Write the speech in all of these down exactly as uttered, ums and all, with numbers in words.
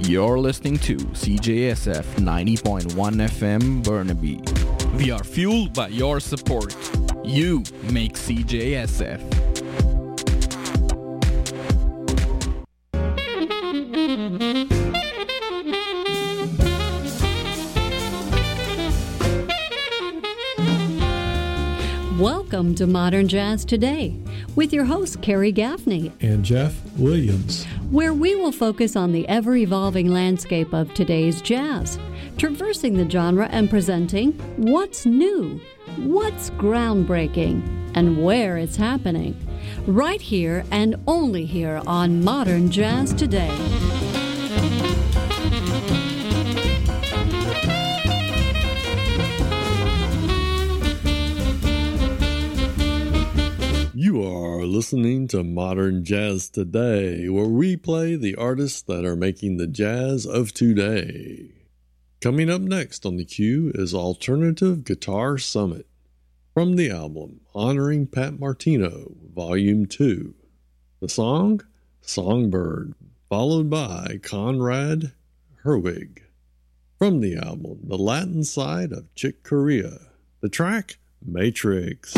You're listening to C J S F ninety point one F M Burnaby. We are fueled by your support. You make C J S F. Welcome to Modern Jazz Today with your host, Carrie Gaffney and Jeff Williams, where we will focus on the ever-evolving landscape of today's jazz, traversing the genre and presenting what's new, what's groundbreaking, and where it's happening. Right here and only here on Modern Jazz Today. You are listening to Modern Jazz Today, where we play the artists that are making the jazz of today. Coming up next on the queue is Alternative Guitar Summit, from the album Honoring Pat Martino, Volume two. The song, Songbird, followed by Conrad Herwig. From the album The Latin Side of Chick Corea, the track, Matrix.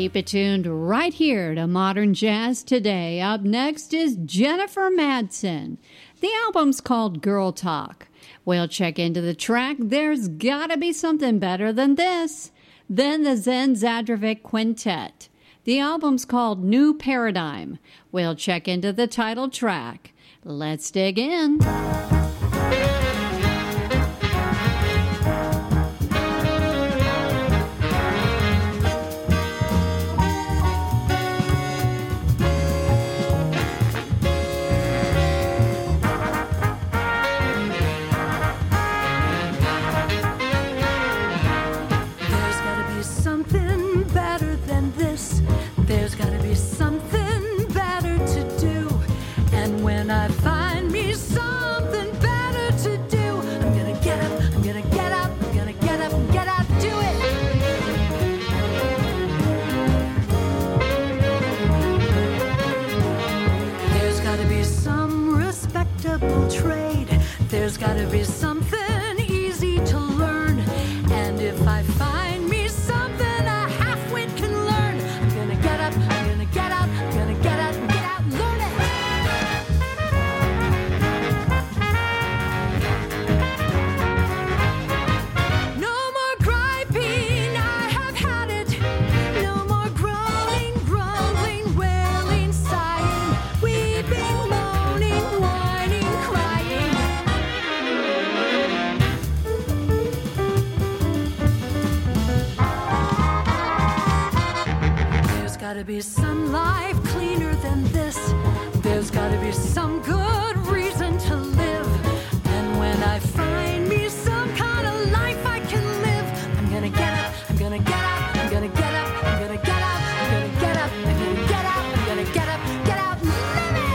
Keep it tuned right here to Modern Jazz Today. Up next is Jennifer Madsen. The album's called Girl Talk. We'll check into the track There's Gotta Be Something Better Than This. Then the Zen Zadrovic Quintet. The album's called New Paradigm. We'll check into the title track. Let's dig in. There's gotta be something better to do. And when I find me something better to do, I'm gonna get up, I'm gonna get up, I'm gonna get up and get out and do it. There's gotta be some respectable trade. There's gotta be something easy to learn. And if I find me something a half-wit can learn, I'm gonna get up, I'm gonna get out, I'm gonna get out and get out and learn it. No more griping, I have had it. No more groaning, grumbling, wailing, sighing, weeping, moaning, whining, crying. There's gotta be some life cleaner than this. There's gotta be some good reason to live. And when I find me some kind of life I can live, I'm gonna get up, I'm gonna get out, I'm gonna get up, I'm gonna get out, I'm gonna get up, I'm gonna get out, I'm gonna get up, get out and live it.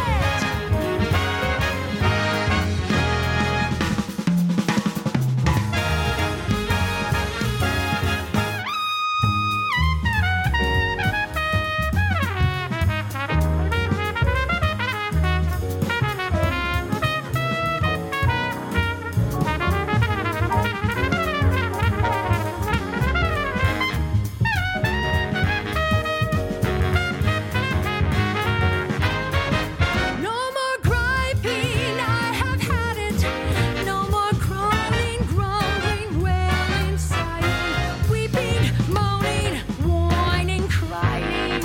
No more griping, I have had it. No more groaning, grumbling, wailing, sighing, weeping, moaning, whining, crying.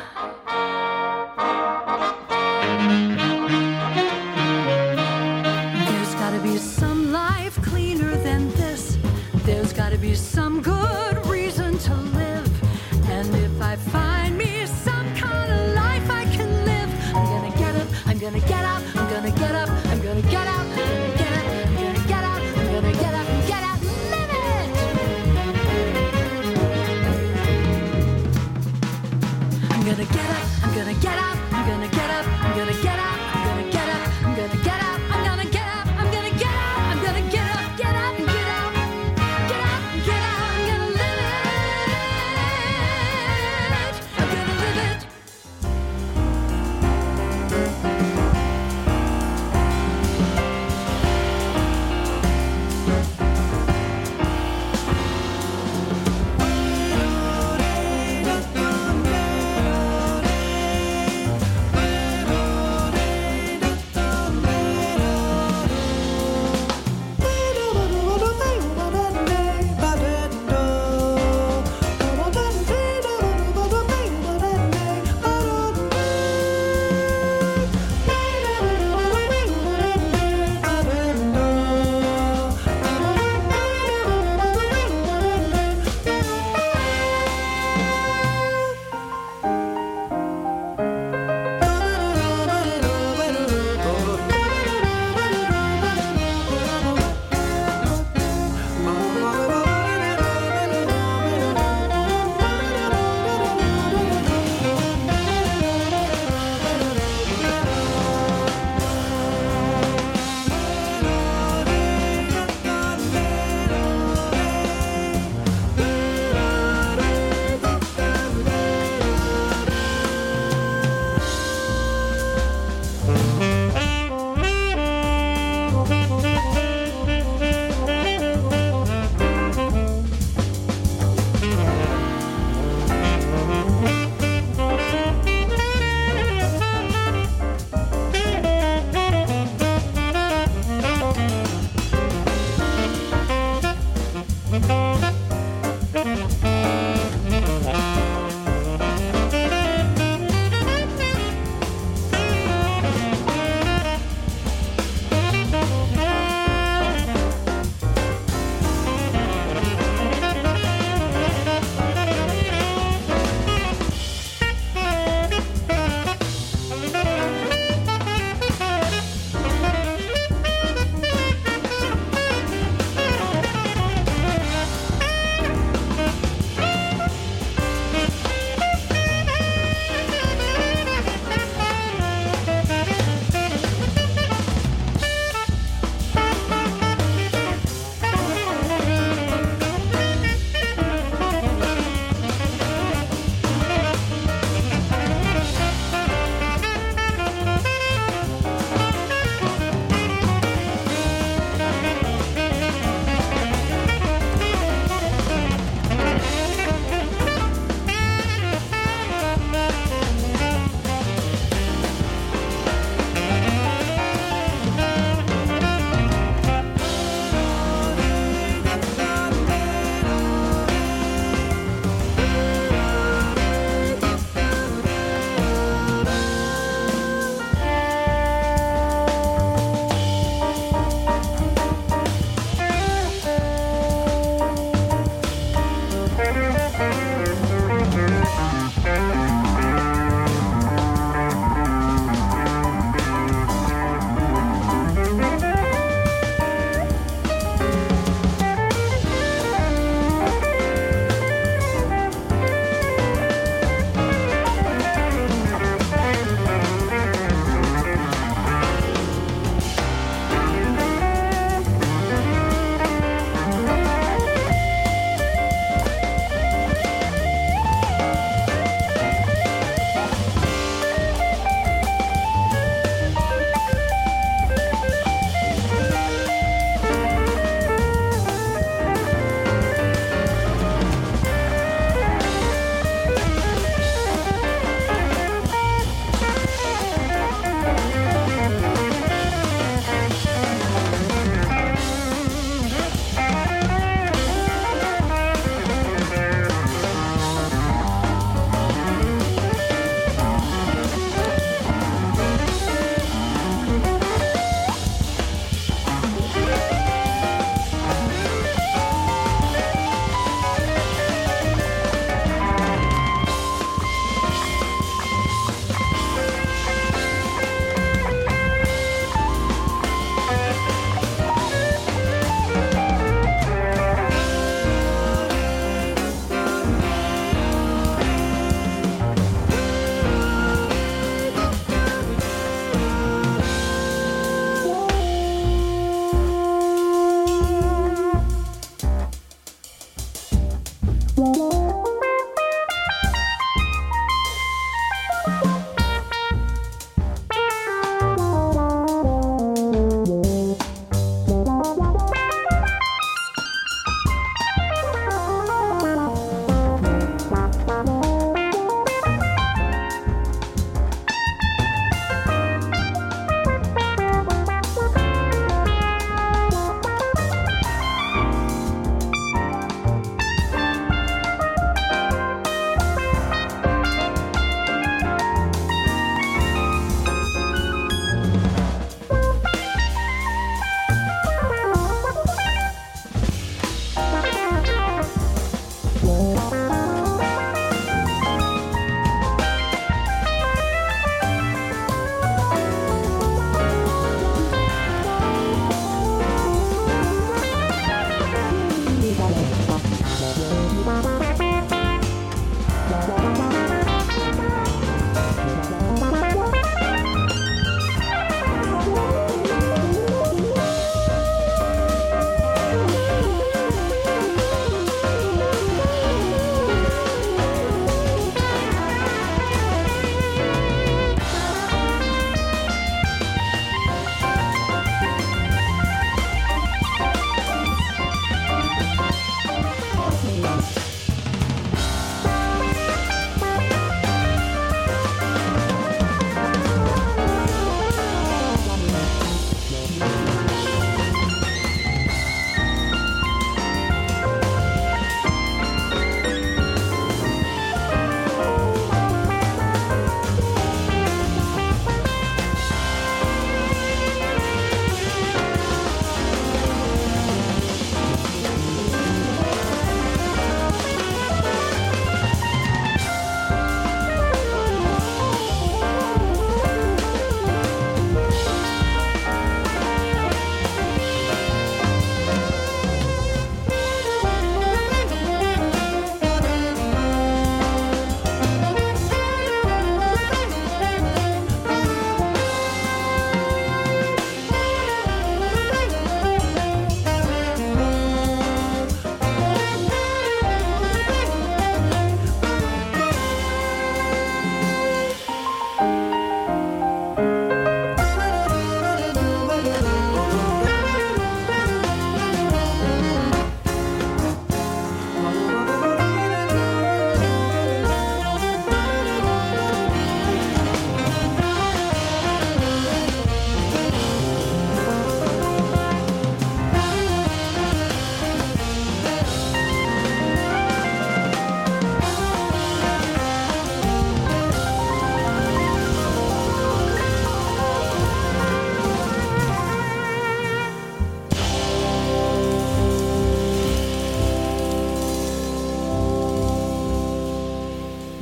There's gotta be some life cleaner than this. There's gotta be some good reason to live. And if I find me some kind of life I can live, I'm gonna get up, I'm gonna get out, I'm gonna get up, I'm gonna get out, I'm gonna get up, I'm gonna get out, I'm gonna get up and get out and live it. I'm gonna get up, I'm gonna get out, I'm gonna get up, I'm gonna get out, I'm gonna get up, I'm gonna get out, I'm gonna get up, I'm gonna get out, I'm gonna get up, get up and get out, get out and get out, I'm gonna live it, I'm gonna live it.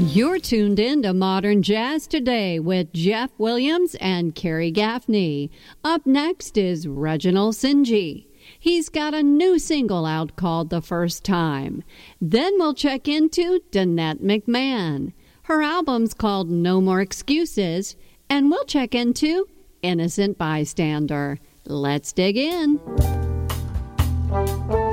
You're tuned in to Modern Jazz Today with Jeff Williams and Carrie Gaffney. Up next is Reginald Sinji. He's got a new single out called The First Time. Then we'll check into Danette McMahon. Her album's called No More Excuses. And we'll check into Innocent Bystander. Let's dig in.